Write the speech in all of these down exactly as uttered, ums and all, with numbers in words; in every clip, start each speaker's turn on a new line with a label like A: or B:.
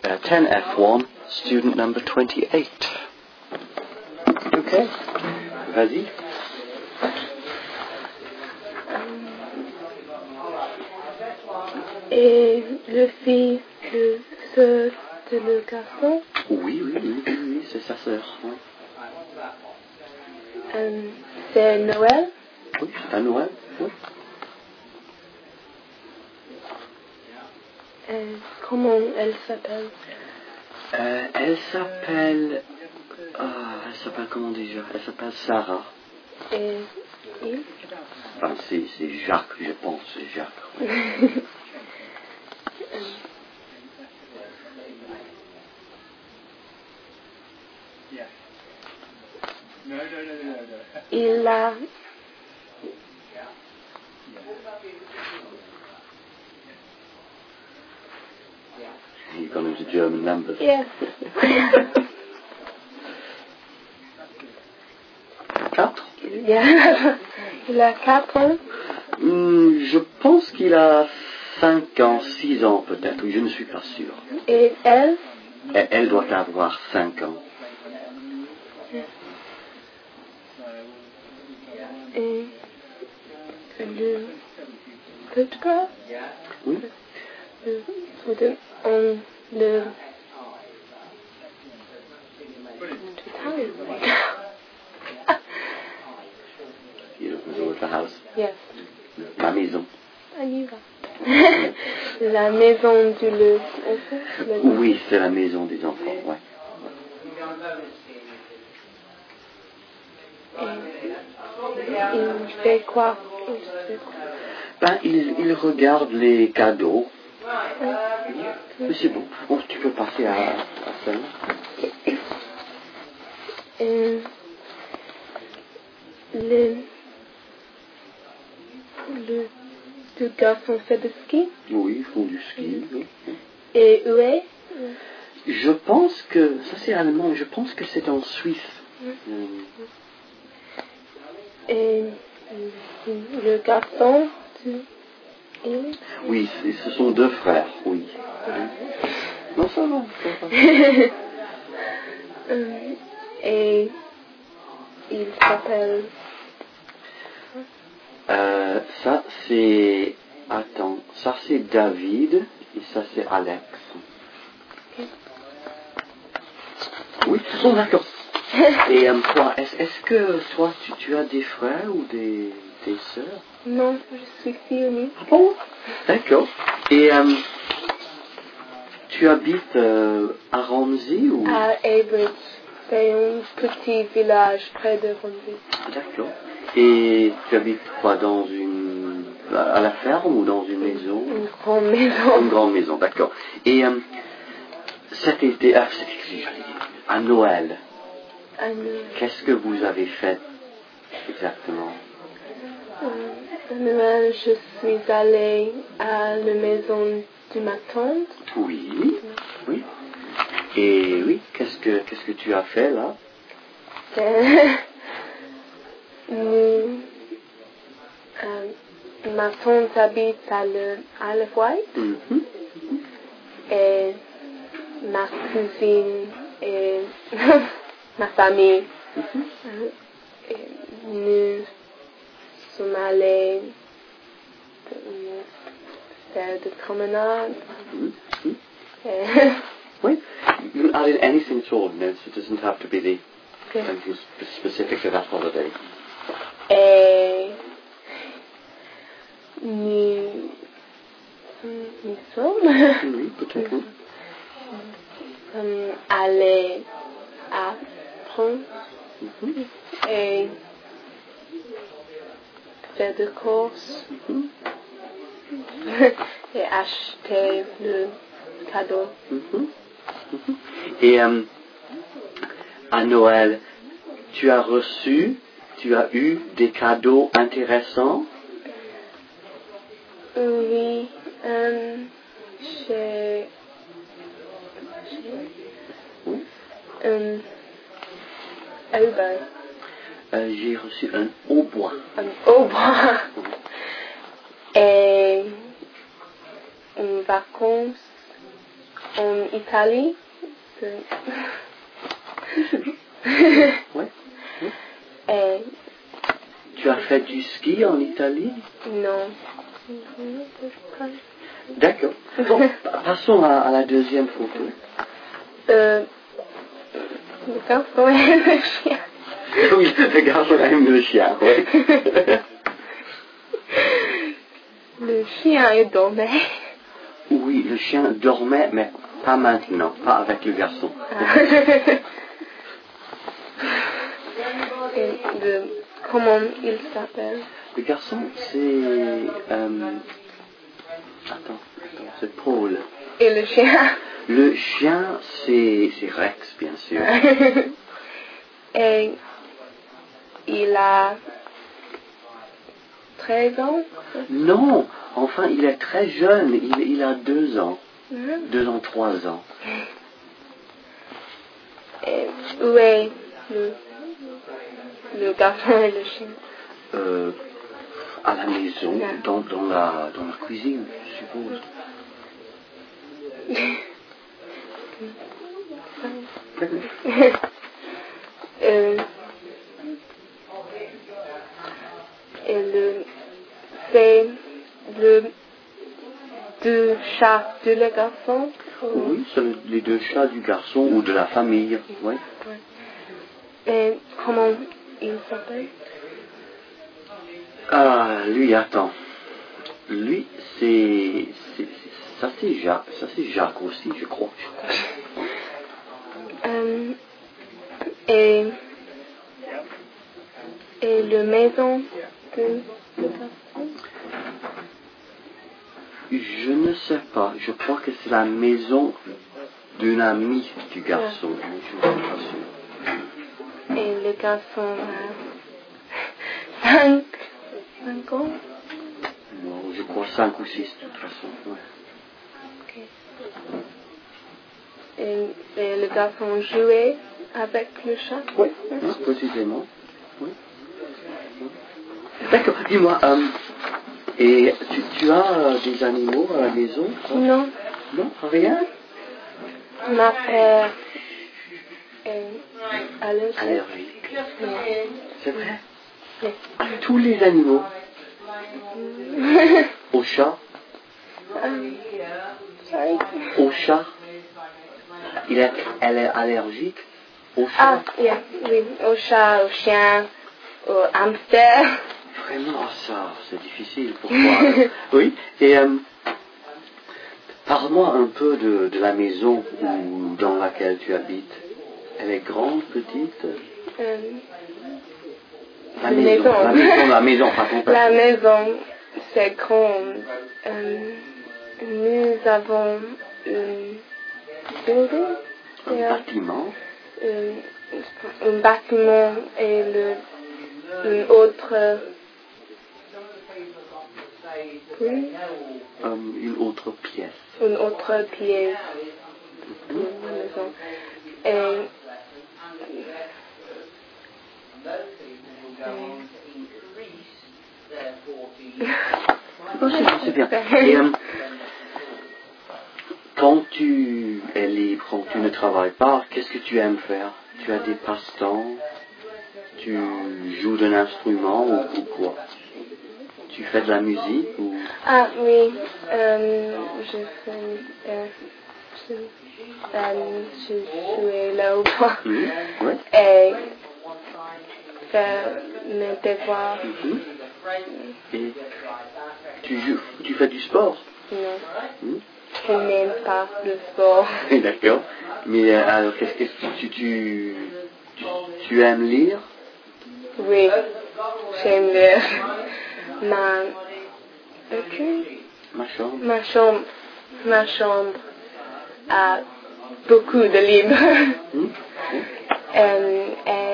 A: uh, ten F one, student number twenty-eight. Ok. Vas-y.
B: Et le fils de sœur de le garçon?
A: Oui, oui, oui, oui, oui, c'est sa sœur. Hein.
B: Euh, c'est Noël?
A: Oui, c'est à Noël. Oui.
B: Euh, comment elle s'appelle?
A: Euh, elle s'appelle... Ah, elle s'appelle comment déjà? Elle s'appelle Sarah.
B: Et il?
A: Enfin, c'est, c'est Jacques, je pense, c'est Jacques. Oui.
B: Il a...
A: You've gone into German numbers.
B: Yes.
A: Quatre.
B: Yeah. Il a quatre ans.
A: Hum, je pense qu'il a cinq ans, six ans peut-être, oui, je ne suis pas sûr.
B: Et elle?
A: Et elle doit avoir cinq ans.
B: Et le photographe?
A: Oui.
B: Le, le, on, le...
A: You're looking at the house.
B: Yes.
A: La maison.
B: On y va. La maison du le... le
A: Oui, c'est la maison des enfants, ouais.
B: Il fait quoi?
A: Ben, il, il regarde les cadeaux. Mais c'est bon. Bon, tu peux passer à, à ça.
B: Euh, le, le, le garçon fait du ski?
A: Oui, ils font du ski. Oui.
B: Et où est?
A: Je pense que, ça c'est allemand, je pense que c'est en Suisse. Mm.
B: Et le garçon, tu... il?
A: Oui, ce sont deux frères, oui. Non, ça va. Ça va.
B: Et il s'appelle...
A: Euh, ça c'est... Attends, ça c'est David et ça c'est Alex. Oui, bon, d'accord. Et euh, toi, est-ce, est-ce que toi tu, tu as des frères ou des, des sœurs?
B: Non, je suis fille unique.
A: Ah bon? D'accord. Et euh, tu habites euh, à Romsey ou?
B: À Abridge. C'est un petit village près de Romsey.
A: D'accord. Et tu habites quoi, dans une... à la ferme ou dans une maison?
B: Une grande maison.
A: Une grande maison, d'accord. Et euh, cet été, ah, cet été, j'allais dire, à Noël,
B: À Noël.
A: qu'est-ce que vous avez fait exactement?
B: Euh, à Noël, je suis allée à la maison de ma tante.
A: Oui, oui. Et oui, qu'est-ce que, qu'est-ce que tu as fait là?
B: Euh, nous, euh, ma tante habite à le, à le White.
A: Mm-hmm.
B: Et ma cousine et ma famille. Mm-hmm. Et nous sommes allés faire de promenade.
A: Mm-hmm.
B: Et
A: Oui. You can add in anything at all, no, so it doesn't have to be the
B: okay.
A: anything specific to that holiday.
B: Et nous, nous sommes
A: Oui, peut-être.
B: um, allés à France
A: Mm-hmm.
B: et faire des courses
A: Mm-hmm.
B: et acheter le cadeau.
A: Mm-hmm. Mm-hmm. Et euh, à Noël, tu as reçu, tu as eu des cadeaux intéressants?
B: Oui, euh, j'ai
A: Oui.
B: un hautbois.
A: Euh, j'ai reçu un hautbois.
B: Un hautbois. Et une vacance en Italie.
A: Ouais.
B: Et
A: Tu as fait du ski en Italie?
B: non.
A: D'accord. Bon, passons à, à la deuxième photo.
B: Euh, le garçon et le chien.
A: Oui, le garçon aime le chien, oui.
B: Le chien est dormait.
A: Oui, le chien dormait, mais pas maintenant, pas avec le garçon.
B: Et le, comment il s'appelle?
A: Le garçon, c'est... Euh, attends, attends, c'est Paul.
B: Et le chien?
A: Le chien, c'est, c'est Rex, bien sûr.
B: Et il a treize ans?
A: Non, enfin, il est très jeune, il, il a deux ans.
B: Mm-hmm.
A: Deux ans, trois ans.
B: Et où est le, le garçon et le chien?
A: Euh, à la maison,
B: Yeah.
A: dans, dans, la, dans la cuisine, je suppose.
B: euh, et le, c'est le deux chats de le garçon? Ou...
A: Oui, c'est le- les deux chats du garçon ou de la famille, oui.
B: Et comment il s'appelle?
A: Ah, lui, attends. Lui, c'est, c'est, c'est- ça c'est Jacques, ça c'est Jacques aussi, je crois.
B: Euh, et, et le maison de le garçon?
A: Je ne sais pas, je crois que c'est la maison d'une amie du garçon, mais je ne suis pas sûr.
B: Et le garçon a cinq, cinq ans?
A: Non, je crois cinq ou six de toute façon, ouais.
B: Okay. Et, et le garçon jouait avec le chat?
A: Oui, hein, précisément. Oui. D'accord, dis-moi, euh, et tu, tu as euh, des animaux à la maison?
B: Non.
A: Non, rien?
B: Ma père est allergique.
A: Allergique.
B: Oui.
A: C'est vrai?
B: Oui.
A: À tous les animaux? Au chat?
B: um, sorry.
A: Au chat? Il est, elle est allergique au chat?
B: Ah, yeah, oui, au chat, au chien, au hamster.
A: Vraiment, ça, c'est difficile pour toi. Oui, et euh, parle-moi un peu de, de la maison où, dans laquelle tu habites. Elle est grande, petite?
B: Euh,
A: La
B: la
A: maison,
B: maison.
A: la maison, la maison, pas ton
B: La maison, c'est grand. Euh, nous avons une building,
A: Un
B: yeah,
A: bâtiment.
B: euh, un bâtiment et le, une autre, oui,
A: Euh, une autre pièce.
B: une autre pièce de la maison. Et
A: Oh, c'est bien, c'est bien. Et, euh, quand tu es libre, quand tu ne travailles pas, qu'est-ce que tu aimes faire? Tu as des passe-temps? Tu joues d'un instrument ou, ou quoi? Tu fais de la musique ou...
B: ah oui, euh, je fais, euh, je, euh, je jouais là au bois
A: Mhm, ouais.
B: et faire mes devoirs.
A: Mhm. Et tu joues, tu fais du sport?
B: Non,
A: Mhm.
B: je n'aime pas le sport.
A: D'accord. Mais euh, alors, qu'est-ce que tu, tu, tu, tu aimes lire?
B: Oui, j'aime lire. Ma, ok,
A: Ma chambre.
B: ma chambre, ma chambre a beaucoup de livres.
A: Mhm. Oui.
B: Euh,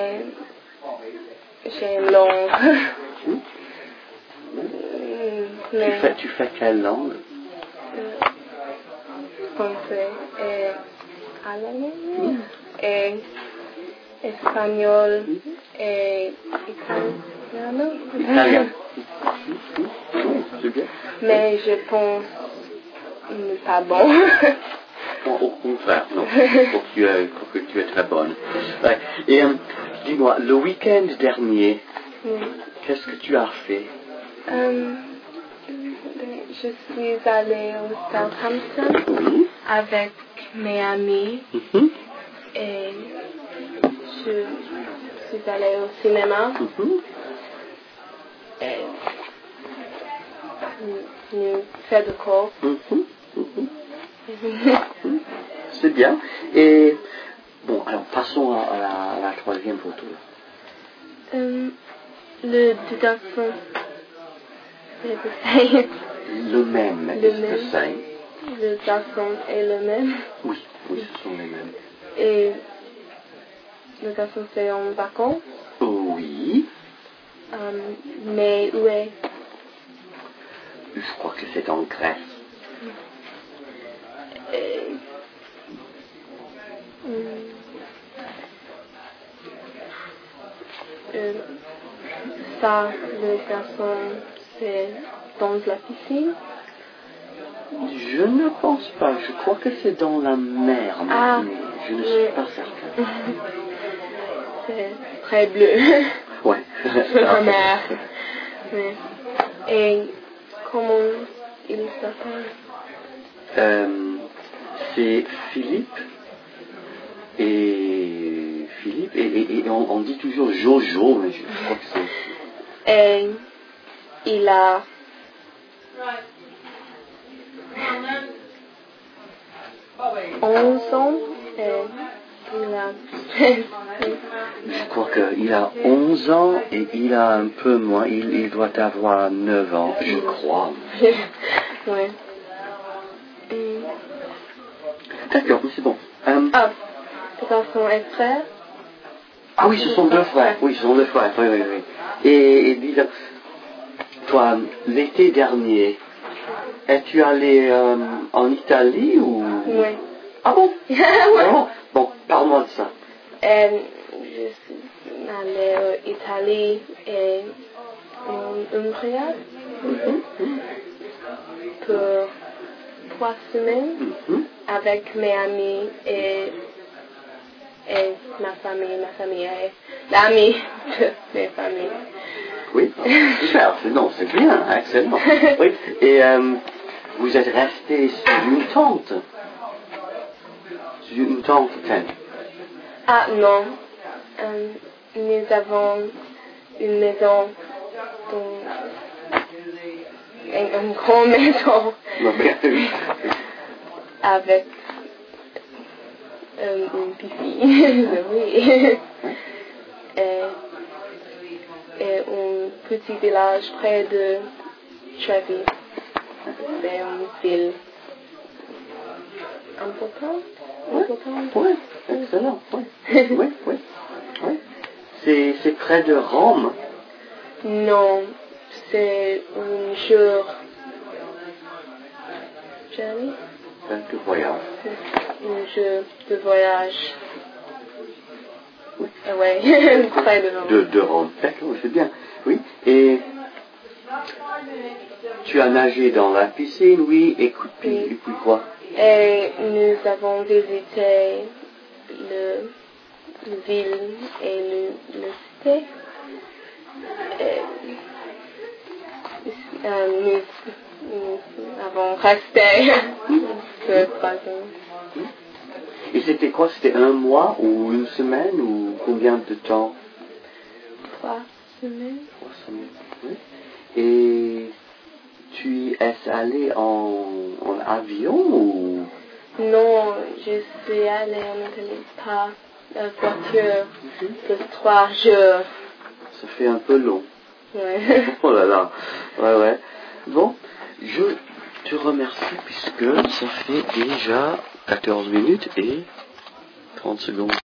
B: et j'aime long.
A: Mhm. Tu
B: Mais
A: fais, tu fais quelle langue?
B: euh, français et allemand
A: Mhm.
B: et espagnol et italien.
A: Italien. Mhm. C'est bien.
B: Mais je pense n'est pas bon.
A: point, au contraire, non. Je crois que tu es, je crois que tu es très bonne. Ouais. Et euh, dis-moi, le week-end dernier,
B: Oui.
A: qu'est-ce que tu as fait?
B: Euh, je suis allée au Southampton
A: Oui.
B: avec mes amis
A: Mhm.
B: et je suis allée au cinéma.
A: Mhm.
B: Et nous fait de cours.
A: Mhm. Mhm. C'est bien. Et bon, alors passons à, à la, à la troisième photo.
B: um, le deux garçons, c'est le same.
A: Le même,
B: Le
A: is the
B: même.
A: same.
B: Le garçon est le même.
A: Oui, oui, ce sont les mêmes.
B: Et le garçon c'est en vacances.
A: Oui,
B: Um, mais où est?
A: je crois que c'est en Grèce.
B: Et, um, euh, ça, le garçon c'est dans la piscine.
A: Je ne pense pas. Je crois que c'est dans la mer, mais
B: Ah,
A: je ne
B: oui.
A: suis pas certain.
B: C'est très bleu.
A: Ouais.
B: La mer. Oui. Et comment il s'appelle?
A: Euh, c'est Philippe et Philippe et, et, et on, on dit toujours Jojo, mais je, je crois que c'est.
B: Et il a onze ans et il a
A: Je crois qu'il a onze ans et il a un peu moins. Il, il doit avoir neuf ans, je crois.
B: oui. Et...
A: D'accord, mais c'est bon. Euh,
B: Ah, le garçon est frère.
A: ah oui, ce sont deux frères. Oui, ce sont deux frères. Oui, oui, oui. Et, et dis donc, toi, l'été dernier, es-tu allé euh, en Italie ou...
B: Oui.
A: Ah bon?
B: Oui.
A: Vraiment? Bon, parle-moi de ça.
B: Et je suis allée en Italie et en Umbria
A: Mhm.
B: pour trois semaines
A: Mhm.
B: avec mes amis et, et ma famille. Ma famille est l'ami de mes familles.
A: Oui, super, c'est, non, c'est bien, excellent. Oui, et euh, vous êtes resté sur une tente. Sur une tente, enfin.
B: Ah non, euh, nous avons une maison, dans, une, une grande maison avec euh, une piscine, oui, et, et un petit village près de Trevi. C'est une ville importante.
A: Oui, oui, excellent, oui, oui, oui, oui. C'est, c'est près de Rome.
B: Non, c'est un jour. Journey?
A: De voyage.
B: Un jour de voyage.
A: Oui.
B: Ah ouais, près de Rome.
A: De, de Rome, d'accord, c'est bien. Oui, et tu as nagé dans la piscine, oui, et puis,
B: Oui.
A: et puis quoi?
B: Et nous avons visité le, le ville et le, le cité. Et, euh, nous, nous avons resté ce trois ans.
A: Et c'était quoi? C'était un mois ou une semaine ou combien de temps?
B: Trois semaines.
A: Trois semaines, oui. Et tu es allé en, en avion ou?
B: Non, je suis allée en Italie par la voiture pour trois jours.
A: Ça fait un peu long.
B: Ouais.
A: Oh là là. Ouais, ouais. Bon, je te remercie puisque ça fait déjà quatorze minutes et trente secondes.